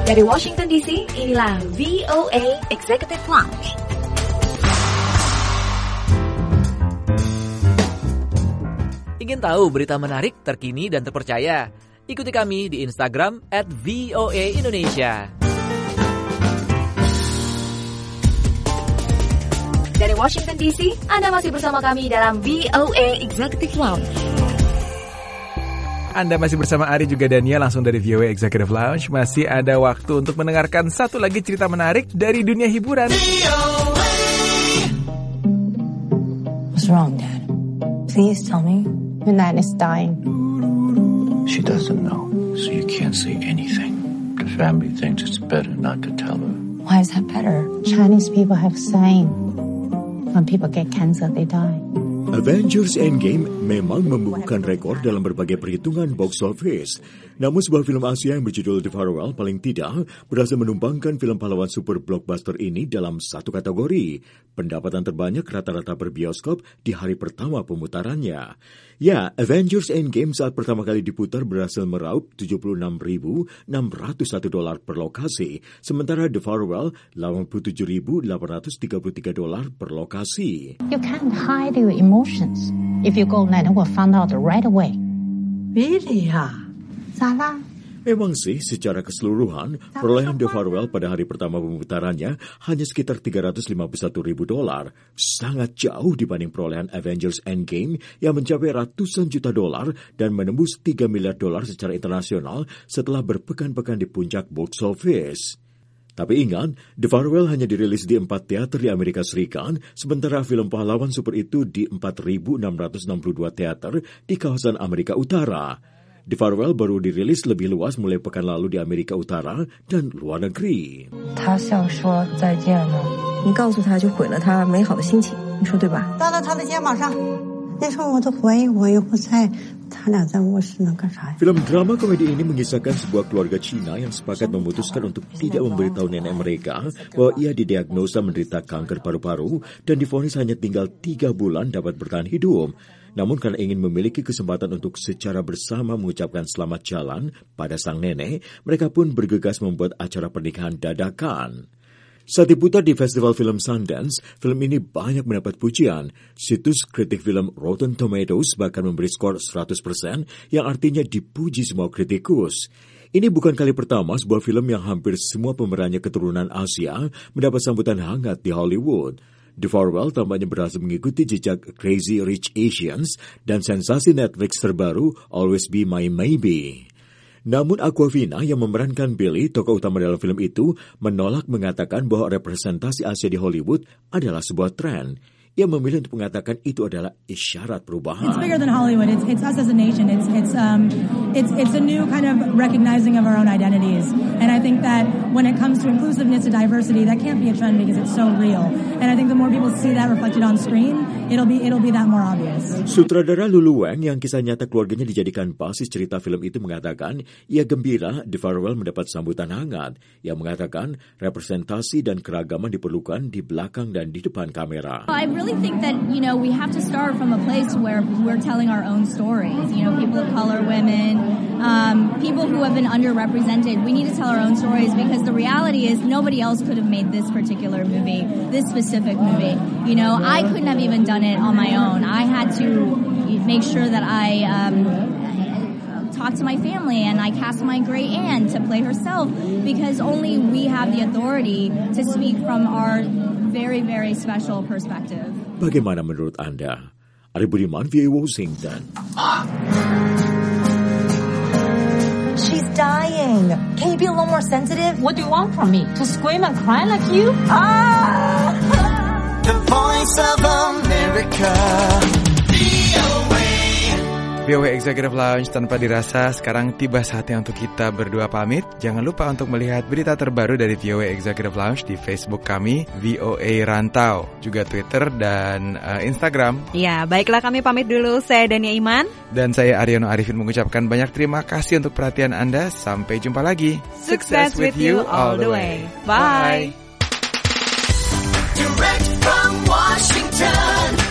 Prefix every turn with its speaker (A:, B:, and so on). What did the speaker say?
A: Dari Washington DC, inilah VOA Executive Lounge.
B: Ingin tahu berita menarik, terkini, dan terpercaya? Ikuti kami di Instagram @VOA_Indonesia.
A: Dari Washington DC, Anda masih bersama kami dalam VOA Executive Lounge.
C: Anda masih bersama Ari juga Dania langsung dari VOA Executive Lounge. Masih ada waktu untuk mendengarkan satu lagi cerita menarik dari dunia hiburan.
D: What's wrong, Dad? Please tell me. Nan is dying.
E: She doesn't know, so you can't say anything. The family thinks it's better not to tell her.
D: Why is that better? Chinese people have saying, when people get cancer, they die.
F: Avengers Endgame memang membukukan rekor dalam berbagai perhitungan box office. Namun sebuah film Asia yang berjudul The Farewell paling tidak berhasil menumbangkan film pahlawan super blockbuster ini dalam satu kategori. Pendapatan terbanyak rata-rata per bioskop di hari pertama pemutarannya. Ya, Avengers Endgame saat pertama kali diputar berhasil meraup $76.601 per lokasi, sementara The Farewell $87.833 per lokasi.
D: You can't hide your emotions. If you go there, they will find out right away.
G: Really?
D: Salah.
F: Memang sih, secara keseluruhan, perolehan The Farewell pada hari pertama pemutarannya hanya sekitar $351.000. Sangat jauh dibanding perolehan Avengers Endgame yang mencapai ratusan juta dolar dan menembus $3 miliar secara internasional setelah berpekan-pekan di puncak box office. Tapi ingat, The Farewell hanya dirilis di 4 teater di Amerika Serikat, sementara film pahlawan super itu di 4.662 teater di kawasan Amerika Utara. The Farewell baru dirilis lebih luas mulai pekan lalu di Amerika Utara dan luar negeri.
G: 他笑说再见了，你告诉他就毁了他美好的心情，你说对吧？
H: 搭到他的肩膀上，那时候我都怀疑我以后他俩在卧室能干啥呀？
F: Film drama komedi ini mengisahkan sebuah keluarga Cina yang sepakat memutuskan untuk tidak memberitahu nenek mereka bahwa ia didiagnosa menderita kanker paru-paru dan divonis hanya tinggal 3 bulan dapat bertahan hidup. Namun karena ingin memiliki kesempatan untuk secara bersama mengucapkan selamat jalan pada sang nenek, mereka pun bergegas membuat acara pernikahan dadakan. Saat diputar di Festival Film Sundance, film ini banyak mendapat pujian. Situs kritik film Rotten Tomatoes bahkan memberi skor 100%, yang artinya dipuji semua kritikus. Ini bukan kali pertama sebuah film yang hampir semua pemerannya keturunan Asia mendapat sambutan hangat di Hollywood. The Farewell tampaknya berhasil mengikuti jejak Crazy Rich Asians dan sensasi Netflix terbaru Always Be My Maybe. Namun Awkwafina yang memerankan Billy, tokoh utama dalam film itu, menolak mengatakan bahwa representasi Asia di Hollywood adalah sebuah tren. Ia memilih untuk mengatakan itu adalah isyarat perubahan.
I: It's bigger than Hollywood. It's us as a nation. It's a new kind of recognizing of our own identities. And I think that when it comes to inclusiveness and diversity, that can't be a trend because it's so real. And I think the more people see that reflected on screen, it'll be that more obvious.
F: Sutradara Lulu Wang yang kisah nyata keluarganya dijadikan basis cerita film itu mengatakan ia gembira The Farewell mendapat sambutan hangat. Ia mengatakan representasi dan keragaman diperlukan di belakang dan di depan kamera.
J: I really think that, we have to start from a place where we're telling our own stories. People of color, women, people who have been underrepresented. We need to tell our own stories because the reality is nobody else could have made this particular movie, this specific movie. I couldn't have even done it on my own. I had to make sure that I talked to my family and I cast my great aunt to play herself because only we have the authority to speak from our very, very special perspective.
F: Bagaimana menurut Anda? Ari Budiman, VOA Washington.
K: She's dying. Can you be a little more sensitive? What do you want from me? To scream and cry like you?
L: The Voice of America.
C: VOA Executive Lounge tanpa dirasa, sekarang tiba saatnya untuk kita berdua pamit. Jangan lupa untuk melihat berita terbaru dari VOA Executive Lounge di Facebook kami, VOA Rantau, juga Twitter dan Instagram.
M: Ya, baiklah kami pamit dulu. Saya Dania Iman.
C: Dan saya Aryono Arifin mengucapkan banyak terima kasih untuk perhatian Anda. Sampai jumpa lagi.
M: Success with you all the way. Bye.
L: Direct from Washington.